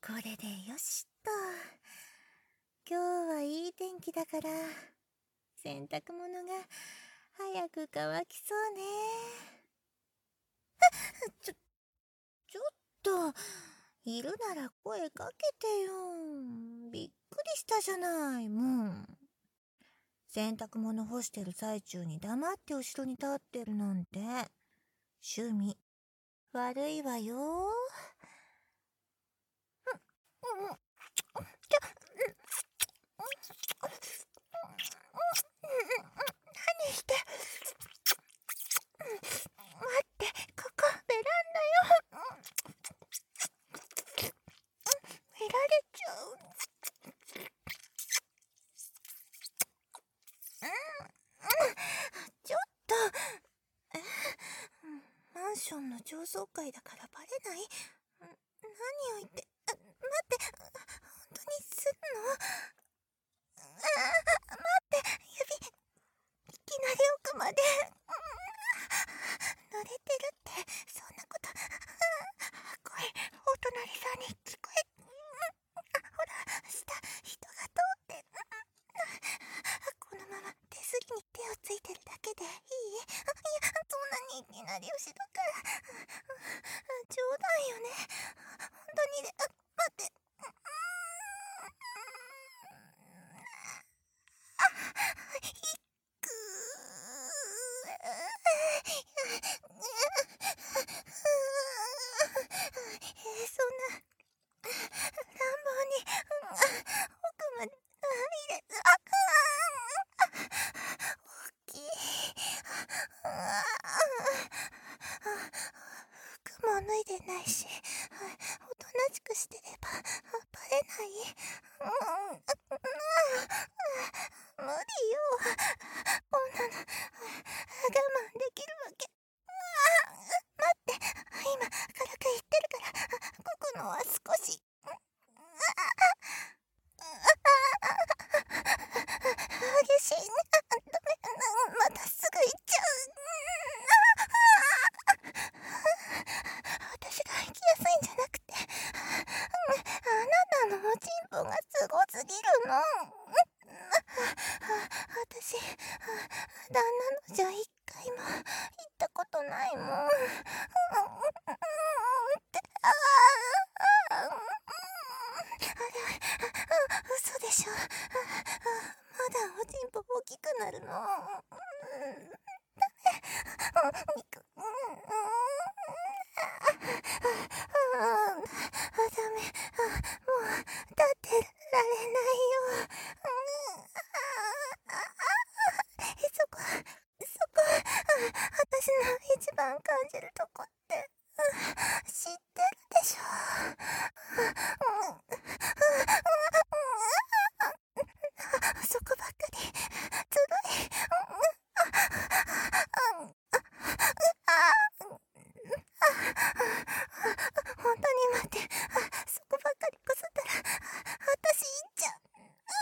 これでよしっと。今日はいい天気だから、洗濯物が早く乾きそうね。ちょ、ちょっと、いるなら声かけてよ。びっくりしたじゃない、もう。洗濯物干してる最中に黙って後ろに立ってるなんて、趣味、悪いわよ。何して待って、ここベランダよ。見られちゃう。ちょっと、マンションの上層階だからバレない？何を言って、待って、本当にするの？待って、指、いきなり奥まで。濡れてるって、そんなこと。声、お隣さんに聞こえ、ほら、下、人が通って。このまま手すりに手をついてるだけでいい？いや、そんなにいきなり後ろから。冗談よね。本当にね。待って。ひくそんな乱暴に奥まで入れ、大きい。服も脱いでないし、おとなしくしてればバレない？無理よ。こんなの我慢できるわけ。待って、今軽く言ってるからこくのは少し。激しいね。ダメ、またすぐ行っちゃう。私が行きやすいんじゃなくて、あなたのおちんぽがすごすぎるの。私、旦那のじゃ一回も行ったことないもん。嘘でしょ。まだおちんぽ大きくなるの。ダメ。もう立ってられないよ。そこ、私の一番感じるとこって、知ってるでしょ。そこばっかりずるい。本当に待って、そこばっかりこすったら私いっちゃう。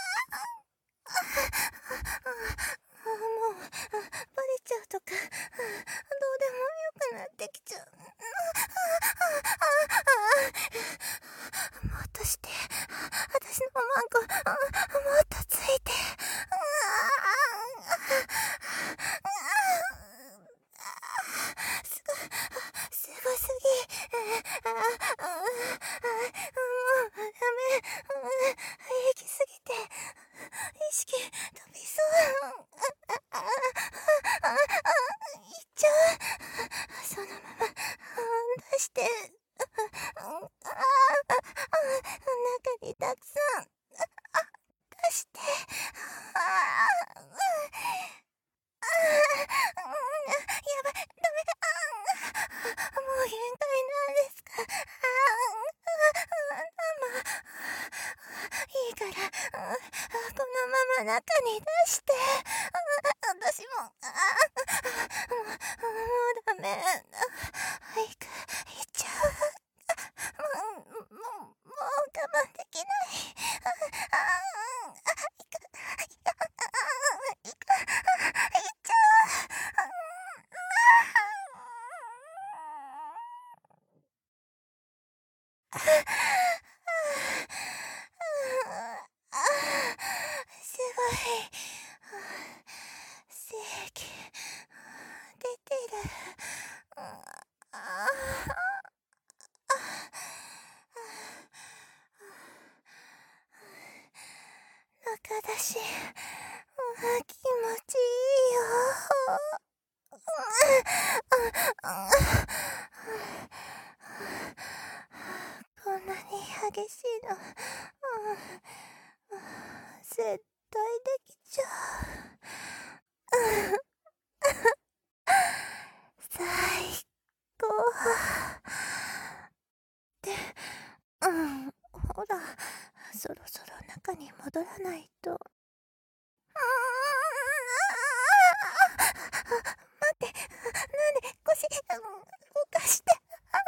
もうバレちゃうとかどうでもよくなってきちゃう。もっとして、私のマンコもっとついて。すごすぎ。もうダメ。行きすぎて意識飛びそう。行っちゃう。そのまま出して。中にたくさん出して。やばい、ダメ。もう限界なんですか？いいから、このまま中に出して。私も、もうダメ。早く行っちゃう。もう我慢できない。行っちゃう。 し、気持ちいいよ。こんなに激しいの、絶対できちゃう。最高ってほら、そろそろ中に戻らないと。待って、なんで腰動かして、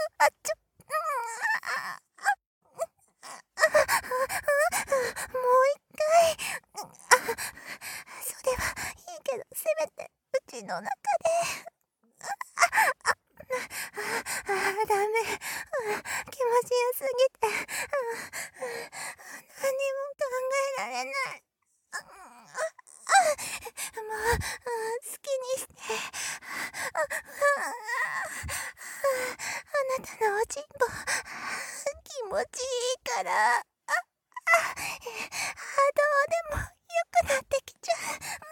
もう一回。それはいいけど、せめてうちの中で。ダメ。気持ちよすぎて。何も考えられない。もう、好きにして。あなたのおちんぽ、気持ちいいから。どうでもよくなってきちゃう。